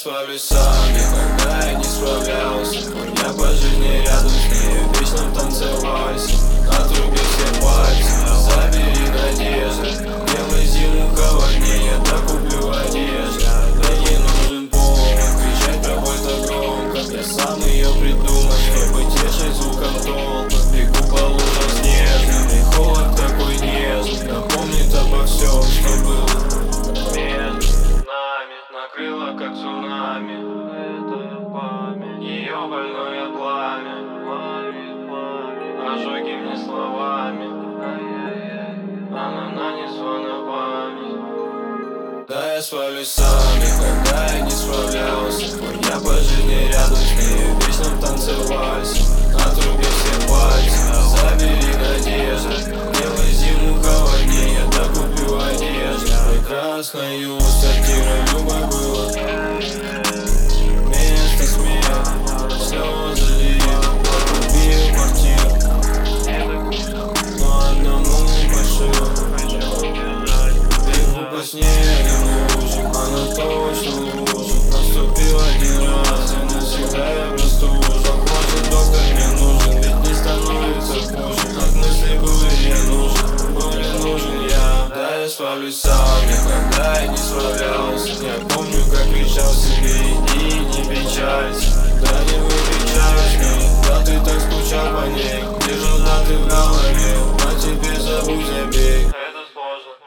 справлюсь сам, никогда я не справлялся. Я по жизни рядом с ней, в вечном танце вальсе. Отруби все пальцы, забери надежды. Делай зиму холоднее, да куплю одежду. Мне не нужен повод кричать какой-то громко. Я сам ее придумал, чтобы тешить звуком толпы. Бегу по лужам снежным, и холод такой нежный напомнит обо всем, что было между нами. Накрыло как цунами, это память. Ее больное пламя ожоги мне словами. Она нанесла на память. Да, я справлюсь сам, никогда я не справлялся. Я по жизни рядом с ней, в вечном танце вальсе. Отруби все пальцы, забери надежды. Делай зиму холоднее, да куплю одежду. Прекрасною сортира любой было место смеха, слезы льют. Купил квартиру, но одному пошил. Бегу по снегу лужи, она точно лужа. Наступил один раз, и навсегда я простужу. Хочет доктор, мне нужен, ведь не становится хуже. От мыслей были я нужен, более нужен я. Да, я справлюсь сам, никогда я не справлялся. Я помню, как кричал себе: иди, не печалься. Да не выпечалась мне, да ты так скучал по ней. Держал даты в голове, а теперь забудь о